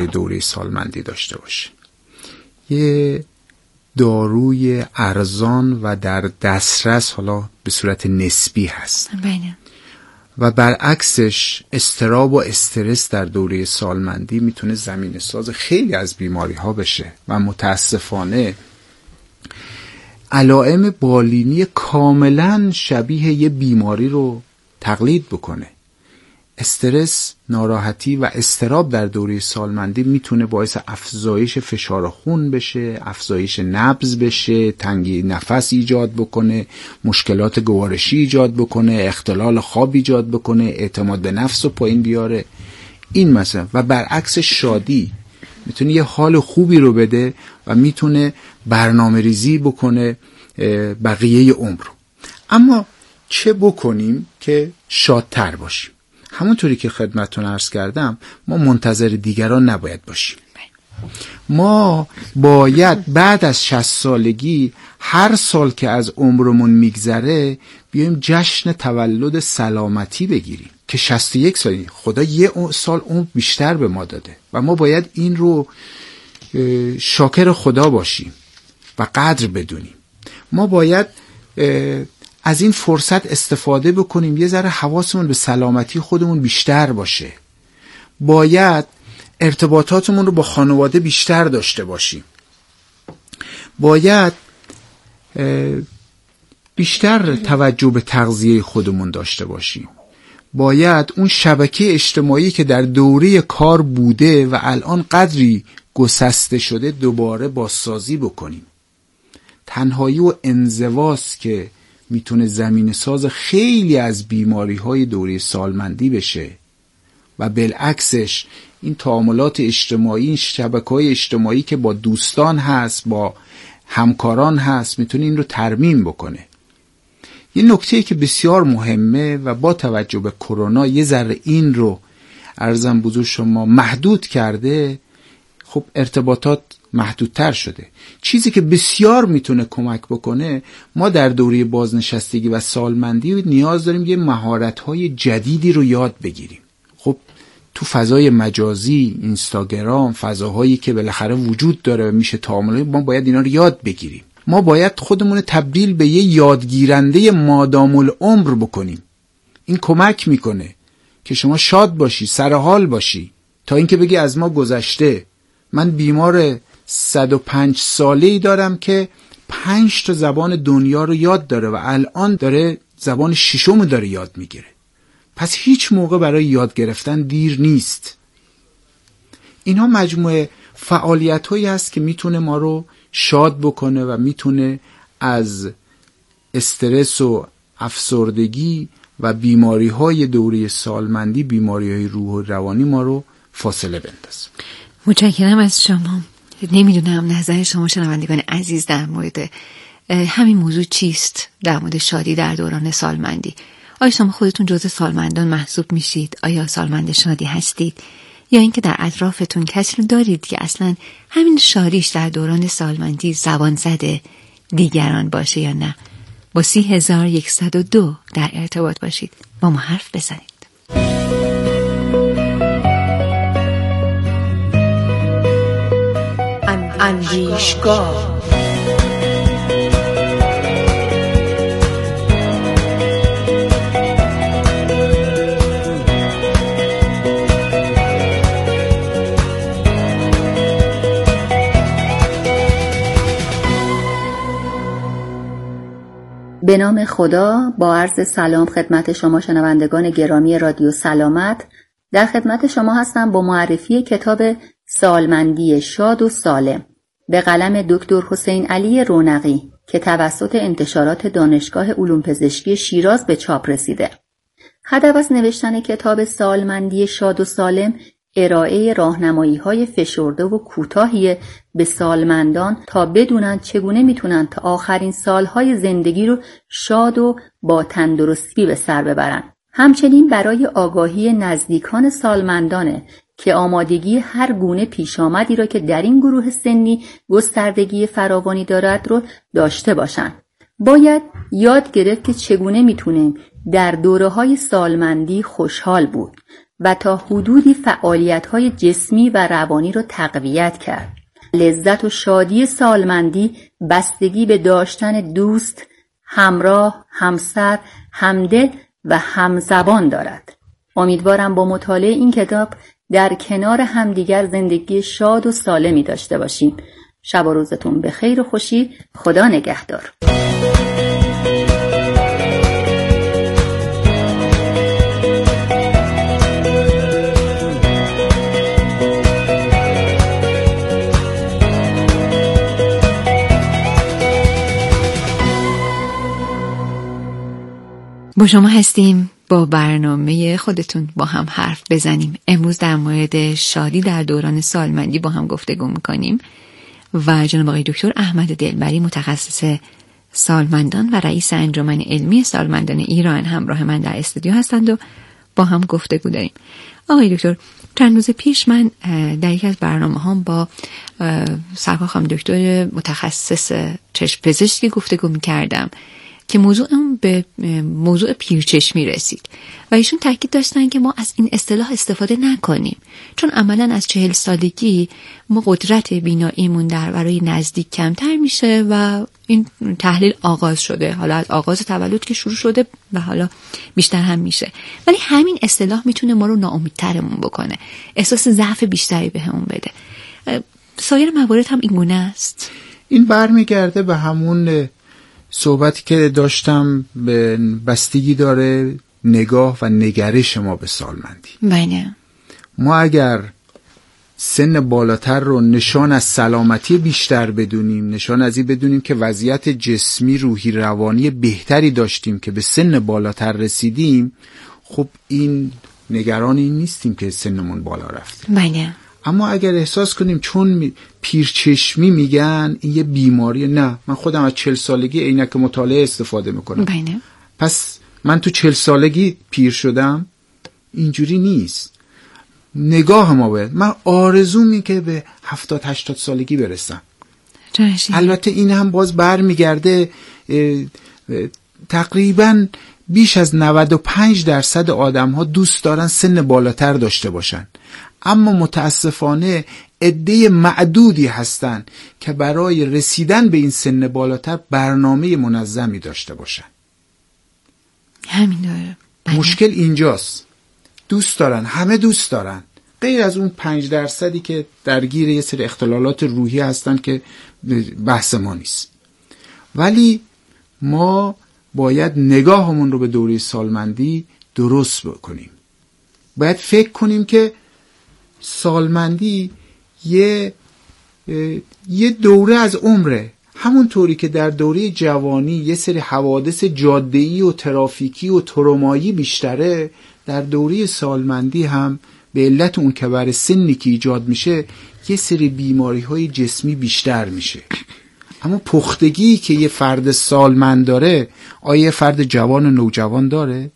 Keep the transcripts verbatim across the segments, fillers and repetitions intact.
توی دوره سالمندی داشته باشه. یه داروی ارزان و در دسترس، حالا به صورت نسبی هست. بله. و برعکسش اضطراب و استرس در دوره سالمندی میتونه زمینه ساز خیلی از بیماری ها بشه و متاسفانه علائم بالینی کاملا شبیه یه بیماری رو تقلید بکنه. استرس، ناراحتی و اضطراب در دوره سالمندی میتونه باعث افزایش فشار خون بشه، افزایش نبض بشه، تنگی نفس ایجاد بکنه، مشکلات گوارشی ایجاد بکنه، اختلال خواب ایجاد بکنه، اعتماد به نفس رو پایین بیاره. این مثلا. و برعکس شادی میتونه یه حال خوبی رو بده و میتونه برنامه ریزی بکنه بقیه عمر. اما چه بکنیم که شادتر باشیم؟ همونطوری که خدمتتون عرض کردم، ما منتظر دیگران نباید باشیم. ما باید بعد از شصت سالگی هر سال که از عمرمون میگذره بیایم جشن تولد سلامتی بگیریم که شصت و یک سالی. خدا یه سال عمر بیشتر به ما داده و ما باید این رو شاکر خدا باشیم و قدر بدونیم. ما باید از این فرصت استفاده بکنیم، یه ذره حواسمون به سلامتی خودمون بیشتر باشه. باید ارتباطاتمون رو با خانواده بیشتر داشته باشیم. باید بیشتر توجه به تغذیه خودمون داشته باشیم. باید اون شبکه اجتماعی که در دوره کار بوده و الان قدری گسسته شده دوباره بازسازی بکنیم. تنهایی و انزواست که میتونه زمینه ساز خیلی از بیماری های دوره سالمندی بشه و بالعکسش این تعاملات اجتماعی، این شبکه‌های اجتماعی که با دوستان هست، با همکاران هست، میتونه این رو ترمیم بکنه. یه نکته که بسیار مهمه و با توجه به کرونا یه ذره این رو عرضم بزرگ شما محدود کرده، خب ارتباطات محدودتر شده. چیزی که بسیار میتونه کمک بکنه، ما در دوره بازنشستگی و سالمندی نیاز داریم یه مهارت‌های جدیدی رو یاد بگیریم. خب تو فضای مجازی، اینستاگرام، فضاهایی که بالاخره وجود داره و میشه تعامل، ما باید اینا رو یاد بگیریم. ما باید خودمون تبدیل به یه یادگیرنده مادام العمر بکنیم. این کمک میکنه که شما شاد باشی، سر حال باشی، تا اینکه بگی از ما گذشته. من بیمار صد و پنج ساله‌ای دارم که پنج تا زبان دنیا رو یاد داره و الان داره زبان ششم داره یاد میگیره. پس هیچ موقع برای یاد گرفتن دیر نیست. اینا مجموعه فعالیت‌هایی هست که میتونه ما رو شاد بکنه و میتونه از استرس و افسردگی و بیماری‌های دوره سالمندی، بیماری‌های روح و روانی ما رو فاصله بندازه. متشکرم از شما. نمیدونم نظر شما شنوندگان عزیز در مورد همین موضوع چیست، در مورد شادی در دوران سالمندی. آیا شما خودتون جزء سالمندان محسوب میشید؟ آیا سالمند شادی هستید؟ یا اینکه در اطرافتون کسی رو دارید که اصلا همین شادیش در دوران سالمندی زبان زده دیگران باشه یا نه؟ با سی هزار یکصد و دو در ارتباط باشید، با ما حرف بزنید. اندیشگاه به نام خدا، با عرض سلام خدمت شما شنوندگان گرامی رادیو سلامت. در خدمت شما هستم با معرفی کتاب سالمندی شاد و سالم به قلم دکتر حسین علی رونقی که توسط انتشارات دانشگاه علوم پزشکی شیراز به چاپ رسیده. هدف از نوشتن کتاب سالمندی شاد و سالم ارائه راهنمایی‌های فشرده و کوتاهی به سالمندان تا بدونن چگونه میتونن تا آخرین سالهای زندگی رو شاد و با تندرستی به سر ببرن. همچنین برای آگاهی نزدیکان سالمندانه که آمادگی هر گونه پیش آمدی را که در این گروه سنی گستردگی فراوانی دارد رو داشته باشن. باید یاد گرفت که چگونه میتونیم در دوره‌های سالمندی خوشحال بود و تا حدودی فعالیت‌های جسمی و روانی رو تقویت کرد. لذت و شادی سالمندی بستگی به داشتن دوست، همراه، همسر، همدل و همزبان دارد. امیدوارم با مطالعه این کتاب در کنار همدیگر زندگی شاد و سالمی داشته باشیم. شب و روزتون به خیر و خوشی. خدا نگهدار. با شما هستیم با برنامه خودتون با هم حرف بزنیم. امروز در مورد شادی در دوران سالمندی با هم گفتگو میکنیم و جناب آقای دکتر احمد دلبری متخصص سالمندان و رئیس انجمن علمی سالمندان ایران همراه من در استودیو هستند و با هم گفتگو داریم. آقای دکتر، چند روز پیش من در یکی از برنامه هم با سرکار خانم دکتر متخصص چشم پزشکی گفتگو میکردم که موضوع اون به موضوع پیرچشمی رسید و ایشون تاکید داشتن که ما از این اصطلاح استفاده نکنیم، چون عملاً از چهل سالگی ما قدرت بیناییمون در برای نزدیک کمتر میشه و این تحلیل آغاز شده، حالا از آغاز تولد که شروع شده و حالا بیشتر هم میشه، ولی همین اصطلاح میتونه ما رو ناامیدترمون بکنه، احساس ضعف بیشتری بهمون بده. سایر موارد هم این گونه است. این برمیگرده به همون صحبتی که داشتم، به بستگی داره نگاه و نگرش ما به سالمندی. بله. ما اگر سن بالاتر رو نشان از سلامتی بیشتر بدونیم، نشان از این بدونیم که وضعیت جسمی، روحی، روانی بهتری داشتیم که به سن بالاتر رسیدیم، خب این نگران این نیستیم که سنمون بالا رفته. بله. اما اگر احساس کنیم چون پیرچشمی میگن این یه بیماری، نه، من خودم از چل سالگی عینک مطالعه استفاده میکنم، بله. پس من تو چل سالگی پیر شدم؟ اینجوری نیست. نگاه ما باید، من آرزومی که به هفتاد هشتاد سالگی برسم. جاشی. البته این هم باز بر میگرده، تقریبا بیش از نود و پنج درصد آدم ها دوست دارن سن بالاتر داشته باشن، اما متاسفانه عده معدودی هستن که برای رسیدن به این سن بالاتر برنامه منظمی داشته باشن. همین داره. مشکل اینجاست. دوست دارن، همه دوست دارن، غیر از اون پنج درصدی که درگیر یه سری اختلالات روحی هستن که بحث ما نیست. ولی ما باید نگاهمون رو به دوره سالمندی درست بکنیم. باید فکر کنیم که سالمندی یه یه دوره از عمره، همون طوری که در دوره جوانی یه سری حوادث جاده‌ای و ترافیکی و ترومایی بیشتره، در دوره سالمندی هم به علت اون که بر سنی که ایجاد میشه یه سری بیماری‌های جسمی بیشتر میشه. اما پختگی که یه فرد سالمند داره، آیا یه فرد جوان و نوجوان داره؟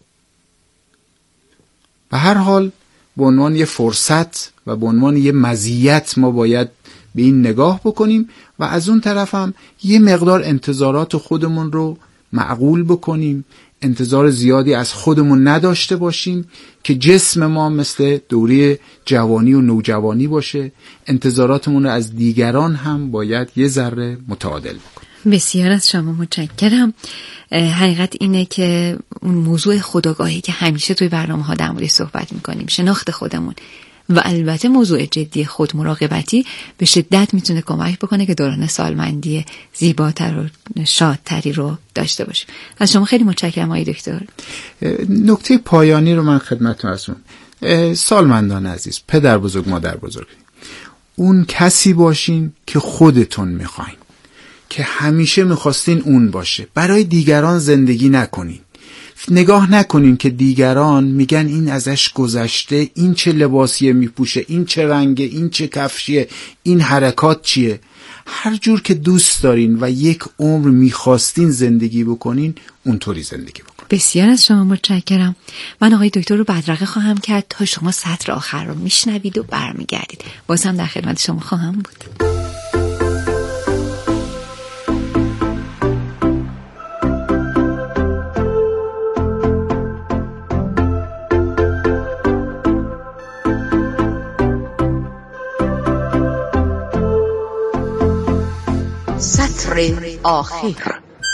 به هر حال به عنوان یه فرصت و به عنوان یه مزیت ما باید به این نگاه بکنیم و از اون طرف هم یه مقدار انتظارات خودمون رو معقول بکنیم، انتظار زیادی از خودمون نداشته باشیم که جسم ما مثل دوره جوانی و نوجوانی باشه. انتظاراتمون رو از دیگران هم باید یه ذره متعادل بکنیم. بسیار از شما متشکرم. حقیقت اینه که اون موضوع خودآگاهی که همیشه توی برنامه ها در موردش صحبت میکنیم، شناخت خودمون و البته موضوع جدی خود مراقبتی به شدت میتونه کمک بکنه که دوران سالمندی زیباتر و شادتری رو داشته باشیم. از شما خیلی متشکرم آقای دکتر. نکته پایانی رو من خدمتتون عرض کنم. سالمندان عزیز، پدر بزرگ، مادر بزرگ، اون کسی باشین که خودتون میخواین، که همیشه میخواستین اون باشه. برای دیگران زندگی نکنین. نگاه نکنین که دیگران میگن این ازش گذشته، این چه لباسیه میپوشه، این چه رنگه، این چه کفشیه، این حرکات چیه. هر جور که دوست دارین و یک عمر میخواستین زندگی بکنین، اونطوری زندگی بکنین. بسیار از شما متشکرم. من آقای دکتر رو بدرقه خواهم کرد تا شما سطر آخر رو میشنوید و برمیگردید. باز هم در خدمت شما خواهم بود. متر آخر.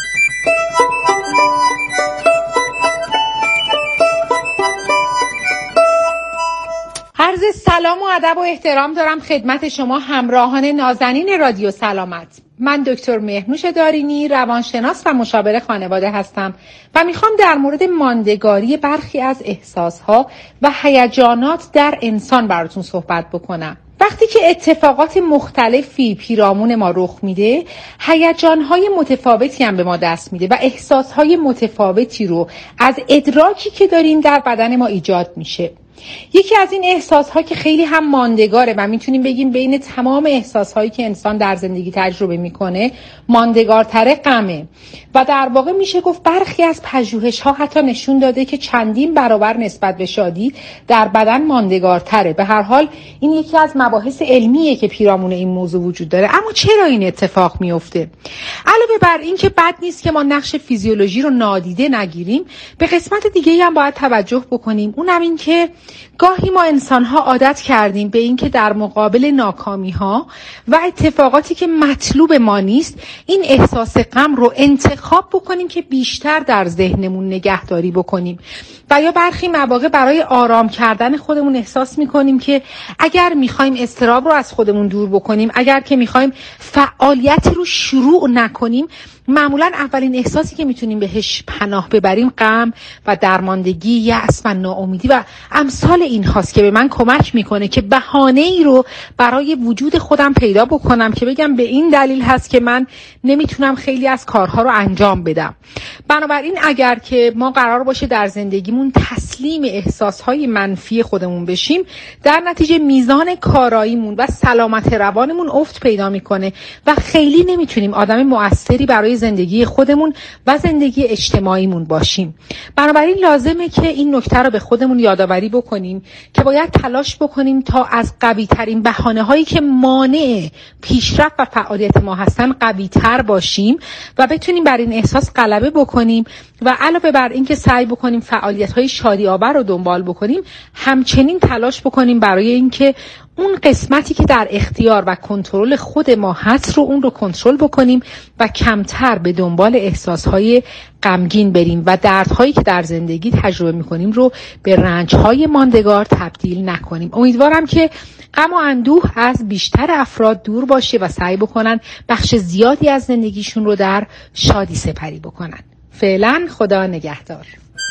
عرض سلام و ادب و احترام دارم خدمت شما همراهان نازنین رادیو سلامت. من دکتر مهرنوش دارینی، روانشناس و مشاور خانواده هستم و میخوام در مورد ماندگاری برخی از احساسها و هیجانات در انسان براتون صحبت بکنم. وقتی که اتفاقات مختلفی پیرامون ما رخ میده، هیجانهای متفاوتی هم به ما دست میده و احساسهای متفاوتی رو از ادراکی که داریم در بدن ما ایجاد میشه. یکی از این احساسها که خیلی هم ماندگاره و میتونیم بگیم بین تمام احساسهایی که انسان در زندگی تجربه میکنه ماندگارتره غمه و در واقع میشه گفت برخی از پژوهش‌ها حتی نشون داده که چندین برابر نسبت به شادی در بدن ماندگارتره. به هر حال این یکی از مباحث علمیه که پیرامون این موضوع وجود داره. اما چرا این اتفاق میفته؟ علاوه بر این که بد نیست که ما نقش فیزیولوژی رو نادیده نگیریم، به قسمت دیگه‌ای هم باید توجه بکنیم، اونم این که گاهی ما انسان‌ها عادت کردیم به این که در مقابل ناکامی‌ها و اتفاقاتی که مطلوب ما نیست این احساس غم رو انتخاب بکنیم که بیشتر در ذهنمون نگهداری بکنیم و یا برخی مواقع برای آرام کردن خودمون احساس می‌کنیم که اگر می‌خوایم اضطراب رو از خودمون دور بکنیم، اگر که می‌خوایم فعالیتی رو شروع نکنیم، معمولا اولین احساسی که میتونیم بهش پناه ببریم غم و درماندگی، یأس و ناامیدی و امثال این هاست که به من کمک میکنه که بهانه‌ای رو برای وجود خودم پیدا بکنم که بگم به این دلیل هست که من نمیتونم خیلی از کارها رو انجام بدم. بنابراین اگر که ما قرار باشه در زندگیمون تسلیم احساسهای منفی خودمون بشیم، در نتیجه میزان کاراییمون و سلامت روانمون افت پیدا میکنه و خیلی نمیتونیم آدم مؤثری برای زندگی خودمون و زندگی اجتماعیمون باشیم. بنابراین لازمه که این نکته رو به خودمون یادآوری بکنیم که باید تلاش بکنیم تا از قوی ترین بهانه هایی که مانع پیشرفت و فعالیت ما هستن قوی تر باشیم و بتونیم بر این احساس غلبه بکنیم و علاوه بر این که سعی بکنیم فعالیت های شادی آور رو دنبال بکنیم، همچنین تلاش بکنیم برای اینکه اون قسمتی که در اختیار و کنترل خود ما هست رو اون رو کنترل بکنیم و کمتر به دنبال احساسهای غمگین بریم و دردهایی که در زندگی تجربه میکنیم رو به رنجهای ماندگار تبدیل نکنیم. امیدوارم که غم و اندوه از بیشتر افراد دور باشه و سعی بکنن بخش زیادی از زندگیشون رو در شادی سپری بکنن. فعلا خدا نگهدار.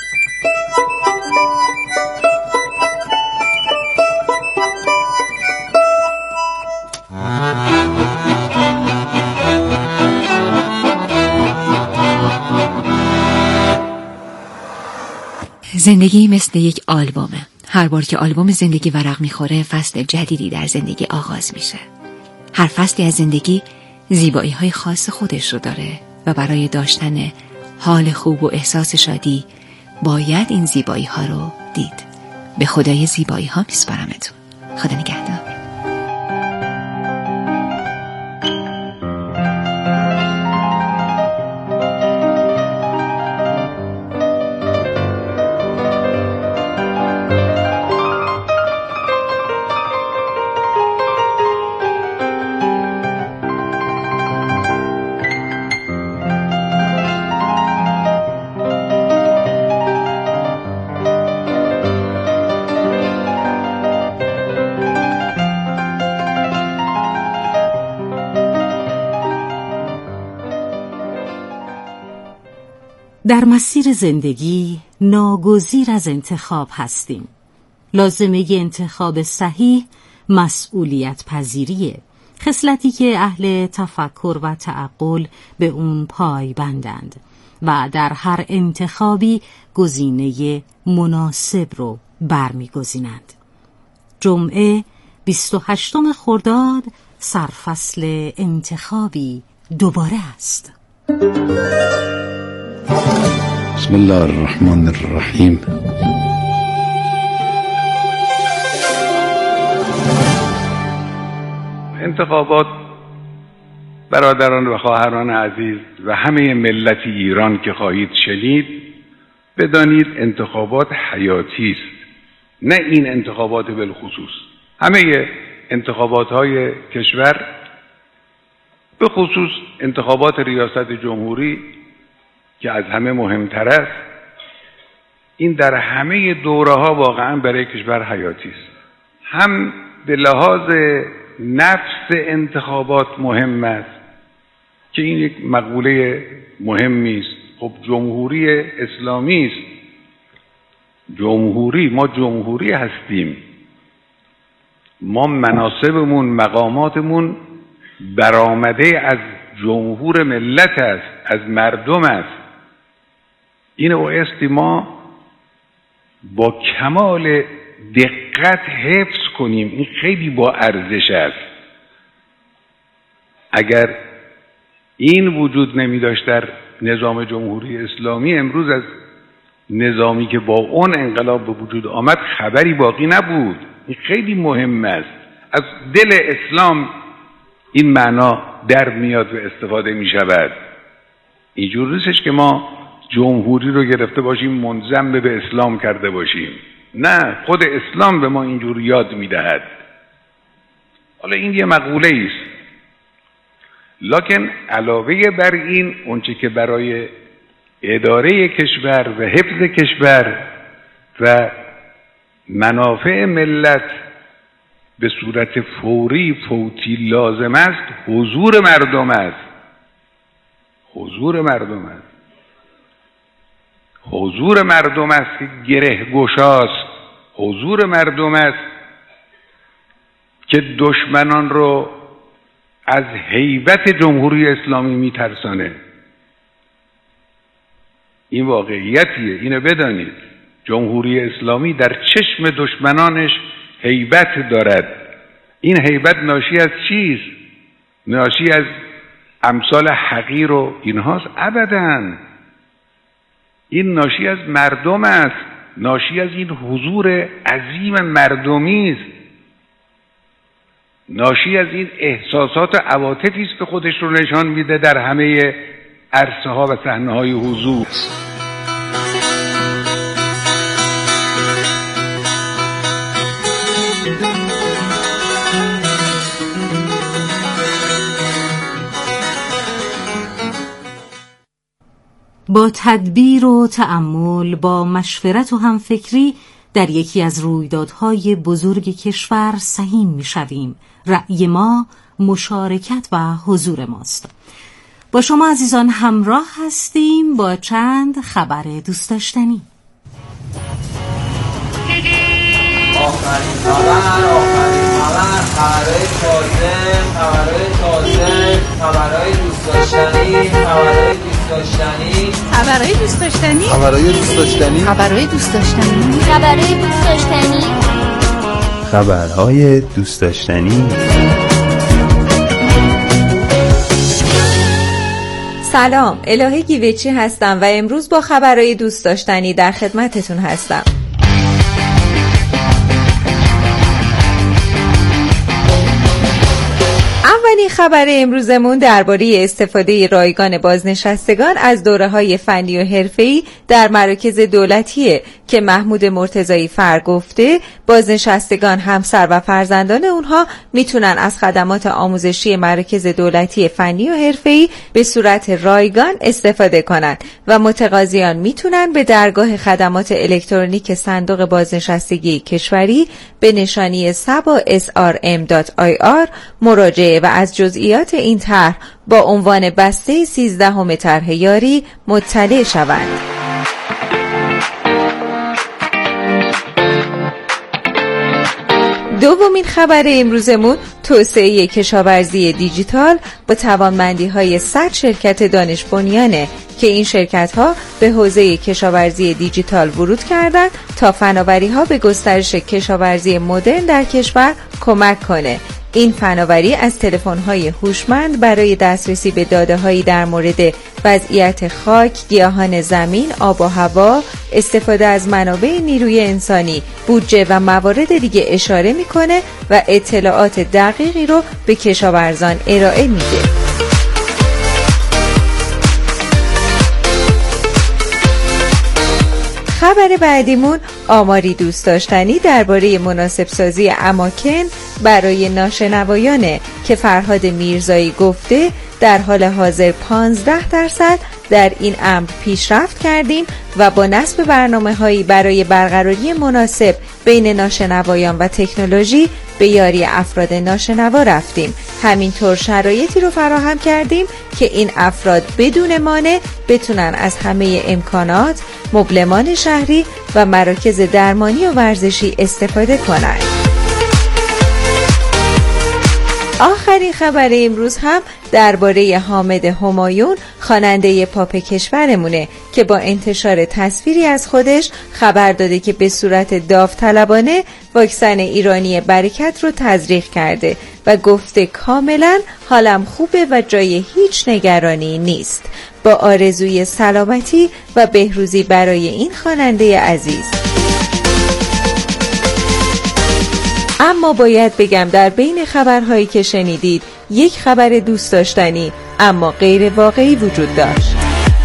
زندگی مثل یک آلبومه. هر بار که آلبوم زندگی ورق میخوره فصل جدیدی در زندگی آغاز میشه. هر فصلی از زندگی زیبایی های خاص خودش رو داره و برای داشتن حال خوب و احساس شادی باید این زیبایی ها رو دید. به خدای زیبایی ها میسپارمتون. خدا نگهدار. در مسیر زندگی ناگزیر از انتخاب هستیم. لازمه انتخاب صحیح مسئولیت پذیریه، خصلتی که اهل تفکر و تعقل به اون پایبندند و در هر انتخابی گزینه مناسب رو برمیگزینند. جمعه بیست و هشتم خرداد سرفصل انتخابی دوباره است. بسم الله الرحمن الرحیم. انتخابات برادران و خواهران عزیز و همه ملت ایران که خواهید شنید، بدانید انتخابات حیاتی است، نه این انتخابات بالخصوص. همه انتخابات های کشور به خصوص انتخابات ریاست جمهوری که از همه مهمتر است، این در همه دوره ها واقعا برای کشور حیاتی است. هم به لحاظ نفس انتخابات مهم است که این یک مقوله مهمی است. خب جمهوری اسلامی است، جمهوری، ما جمهوری هستیم، ما مناصبمون، مقاماتمون برآمده از جمهور ملت است، از مردم است. این بایستی ما با کمال دقت حفظ کنیم. این خیلی با ارزش است. اگر این وجود نمی داشت در نظام جمهوری اسلامی، امروز از نظامی که با اون انقلاب به وجود آمد خبری باقی نبود. این خیلی مهم است. از دل اسلام این معنا در میاد و استفاده می شود. اینجور نیستش که ما جمهوری رو گرفته باشیم منضم به اسلام کرده باشیم. نه، خود اسلام به ما اینجور یاد می دهد. حالا این یه مقوله است، لکن علاوه بر این اونچه که برای اداره کشور و حفظ کشور و منافع ملت به صورت فوری فوتی لازم است، حضور مردم است. حضور مردم است. حضور مردم است که گره گشاست. حضور مردم است که دشمنان رو از هیبت جمهوری اسلامی میترسانه. این واقعیتیه، اینو بدانید. جمهوری اسلامی در چشم دشمنانش هیبت دارد. این هیبت ناشی از چیست؟ ناشی از امثال حقیر و اینهاست؟ ابداً. این ناشی از مردم است، ناشی از این حضور عظیم مردمی است، ناشی از این احساسات و عواطفی است که خودش رو نشان میده در همه عرصه ها و صحنه های حضور. با تدبیر و تأمل، با مشورت و همفکری در یکی از رویدادهای بزرگ کشور سهیم می‌شویم. رأی ما مشارکت و حضور ماست. با شما عزیزان همراه هستیم با چند خبر دوست داشتنی. آخرین خبر، آخرین خبر، خبرهای تازه، خبرهای تازه، خبرهای دوست داشتنی، خبرهای دوست داشتنی، خبرهای دوست داشتنی، خبرهای دوست داشتنی، خبرهای دوست داشتنی، خبرهای دوست داشتنی، خبرهای دوست داشتنی. سلام، الهه گیوچی هستم و امروز با خبرهای دوست داشتنی در خدمتتون هستم. اولین خبر امروزمون درباره استفاده رایگان بازنشستگان از دوره‌های فنی و حرفه‌ای در مراکز دولتیه که محمود مرتضایی فر گفته بازنشستگان، همسر و فرزندان اونها میتونن از خدمات آموزشی مراکز دولتی فنی و حرفه‌ای به صورت رایگان استفاده کنند و متقاضیان میتونن به درگاه خدمات الکترونیک صندوق بازنشستگی کشوری به نشانی سبا اس آر ام دات آی آر مراجعه و از جزئیات این طرح با عنوان بسته سیزدهم طرح یاری مطلع شوند. دومین خبر امروزمون توسعه کشاورزی دیجیتال با توانمندی‌های صد شرکت دانش بنیانه که این شرکت‌ها به حوزه کشاورزی دیجیتال ورود کردند تا فناوری‌ها به گسترش کشاورزی مدرن در کشور کمک کنه. این فناوری از تلفن‌های هوشمند برای دسترسی به داده‌هایی در مورد وضعیت خاک، گیاهان زمین، آب و هوا، استفاده از منابع نیروی انسانی، بودجه و موارد دیگه اشاره می‌کنه و اطلاعات دقیقی رو به کشاورزان ارائه میده. خبر بعدیمون آماری دوست داشتنی درباره مناسب سازی اماکن برای ناشنوایانه که فرهاد میرزایی گفته در حال حاضر پانزده درصد در این امر پیشرفت کردیم و با نصب برنامه‌هایی برای برقراری مناسب بین ناشنوایان و تکنولوژی به یاری افراد ناشنوا رفتیم. همینطور شرایطی رو فراهم کردیم که این افراد بدون مانع بتونن از همه امکانات، مبلمان شهری و مراکز درمانی و ورزشی استفاده کنند. آخرین خبر امروز هم درباره حامد همایون، خواننده پاپ کشورمونه که با انتشار تصویری از خودش خبر داده که به صورت داوطلبانه واکسن ایرانی برکت رو تزریق کرده و گفته کاملا حالم خوبه و جای هیچ نگرانی نیست. با آرزوی سلامتی و بهروزی برای این خواننده عزیز. اما باید بگم در بین خبرهایی که شنیدید یک خبر دوست داشتنی اما غیر واقعی وجود داشت.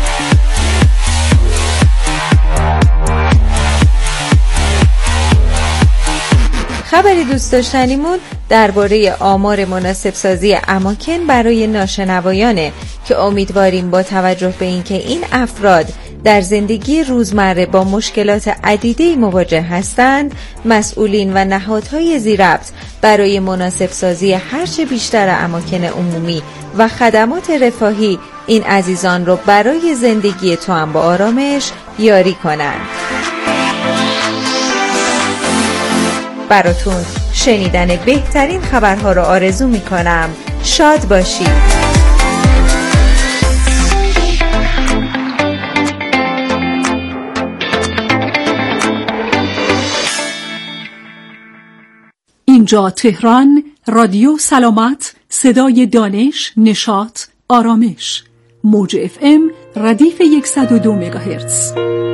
خبر دوست داشتنیمون درباره آمار مناسب سازی اماکن برای ناشنوایانه که امیدواریم با توجه به اینکه این افراد در زندگی روزمره با مشکلات عدیده‌ای مواجه هستند، مسئولین و نهادهای ذی‌ربط برای مناسب سازی هرچه بیشتر اماکن عمومی و خدمات رفاهی این عزیزان رو برای زندگی توأم با آرامش یاری کنند. براتون شنیدن بهترین خبرها رو آرزو می‌کنم. شاد باشید. اینجا تهران، رادیو سلامت، صدای دانش، نشاط، آرامش. موج اف ام ردیف صد و دو مگاهرتز.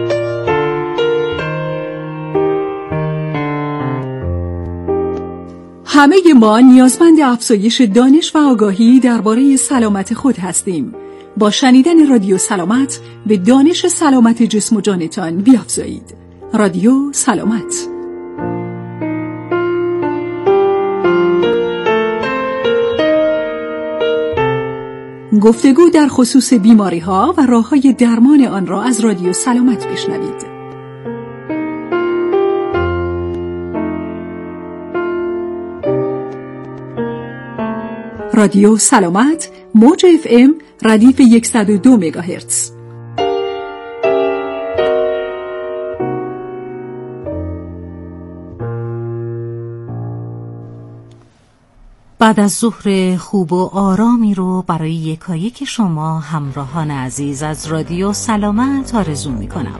همه ما نیازمند افزایش دانش و آگاهی درباره سلامت خود هستیم. با شنیدن رادیو سلامت به دانش سلامت جسم و جانتان بیافزایید. رادیو سلامت. گفتگو در خصوص بیماری‌ها و راه‌های درمان آن را از رادیو سلامت بشنوید. رادیو سلامت، موج اف ام ردیف صد و دو مگاهرتز. بعد از ظهر خوب و آرامی رو برای یکایک شما همراهان عزیز از رادیو سلامت آرزو می کنم.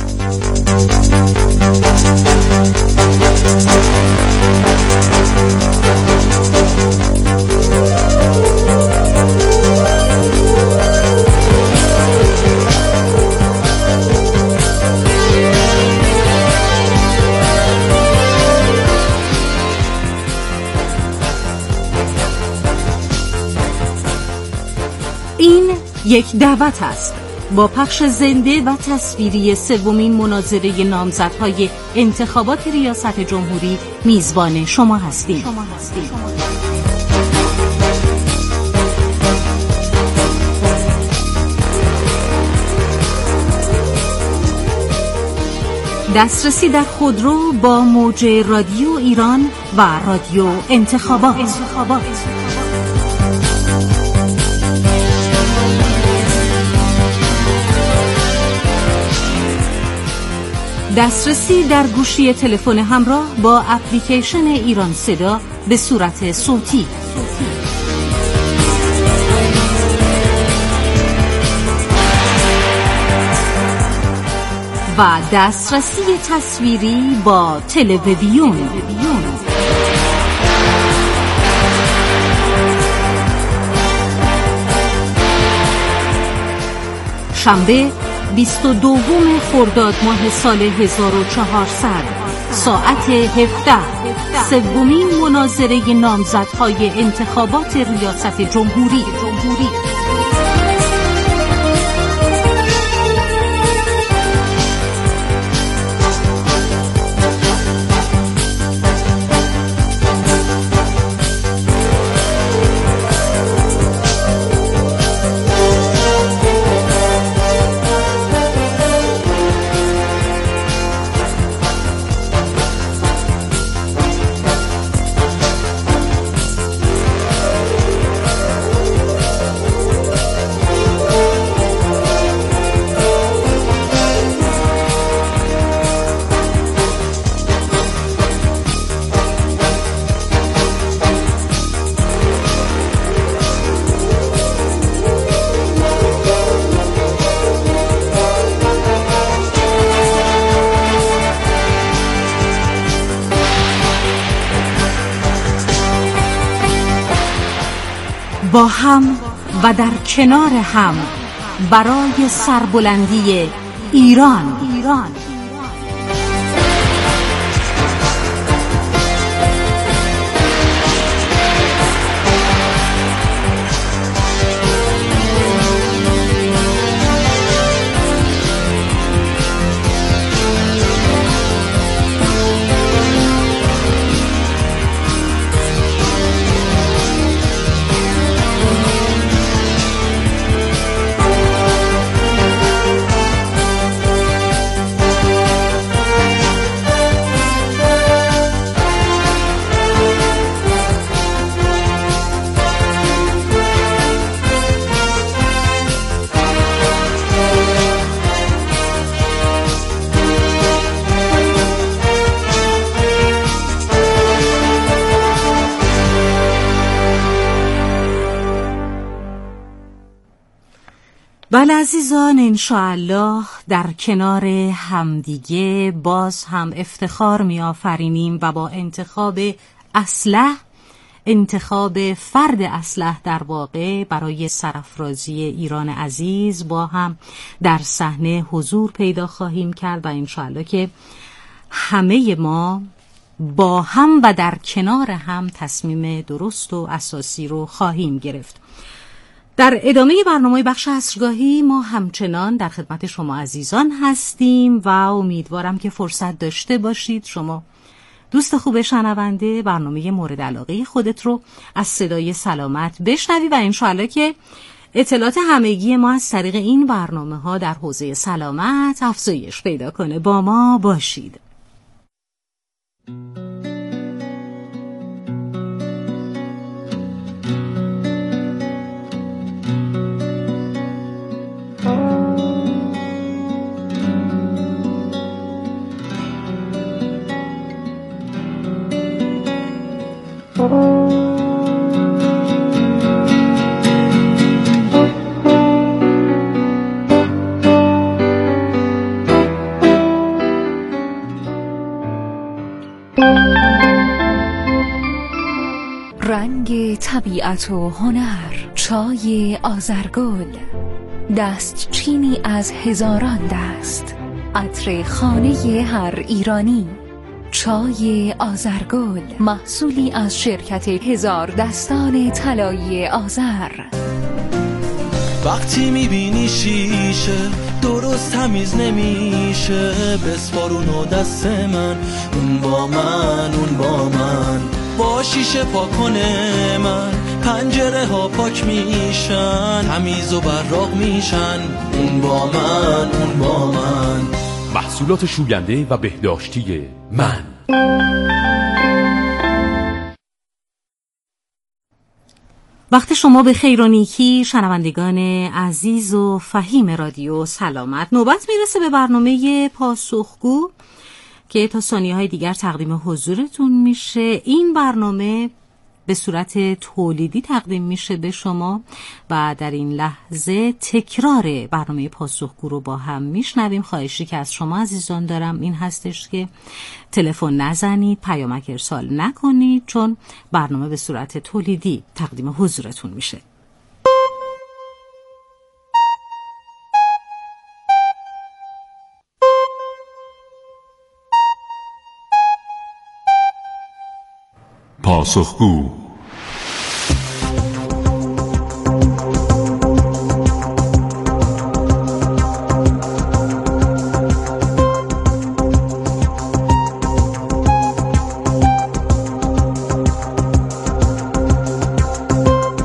این یک دعوت است با پخش زنده و تصویری سومین مناظره نامزدهای انتخابات ریاست جمهوری میزبان شما هستیم. شما هستیم. دسترسی در خودرو با موج رادیو ایران و رادیو انتخابات. انتخابات. دسترسی در گوشی تلفن همراه با اپلیکیشن ایران صدا به صورت صوتی. و دسترسی تصویری با تلویزیون. شنبه بیست و دوم خرداد ماه سال هزار و چهارصد ساعت هفده سومین مناظره نامزدهای انتخابات ریاست جمهوری. با هم و در کنار هم برای سربلندی ایران ایران بله عزیزان، انشاءالله در کنار همدیگه باز هم افتخار می آفرینیم و با انتخاب اصلح، انتخاب فرد اصلح در واقع برای سرافرازی ایران عزیز با هم در صحنه حضور پیدا خواهیم کرد و انشاءالله که همه ما با هم و در کنار هم تصمیم درست و اساسی رو خواهیم گرفت. در ادامه برنامه بخش عصرگاهی ما همچنان در خدمت شما عزیزان هستیم و امیدوارم که فرصت داشته باشید شما دوست خوب شنونده برنامه مورد علاقه خودت رو از صدای سلامت بشنوی و انشاءالله که اطلاعات همگی ما از طریق این برنامه ها در حوزه سلامت افزایش پیدا کنه. با ما باشید. رنگ طبیعت و هنر، چای آذرگل، دست چینی از هزاران دست، عطر خانه هر ایرانی. چای آذرگل، محصولی از شرکت هزار دستان طلایی آذر. وقتی میبینی شیشه درست تمیز نمیشه، بسپارونو دست من، اون با من، اون با من، با شیشه پاکنه من، پنجره ها پاک میشن، تمیز و براق میشن، اون با من، اون با من. محصولات شوینده و بهداشتی من. وقت شما به خیر و نیکی شنوندگان عزیز و فهیم رادیو سلامت. نوبت میرسه به برنامه پاسخگو که تا ثانیه‌های دیگر تقدیم حضورتون میشه. این برنامه به صورت تولیدی تقدیم میشه به شما و در این لحظه تکرار برنامه پاسخگو رو با هم میشنویم. خواهشی که از شما عزیزان دارم این هستش که تلفن نزنید، پیامک ارسال نکنید، چون برنامه به صورت تولیدی تقدیم حضورتون میشه. پاسخگو.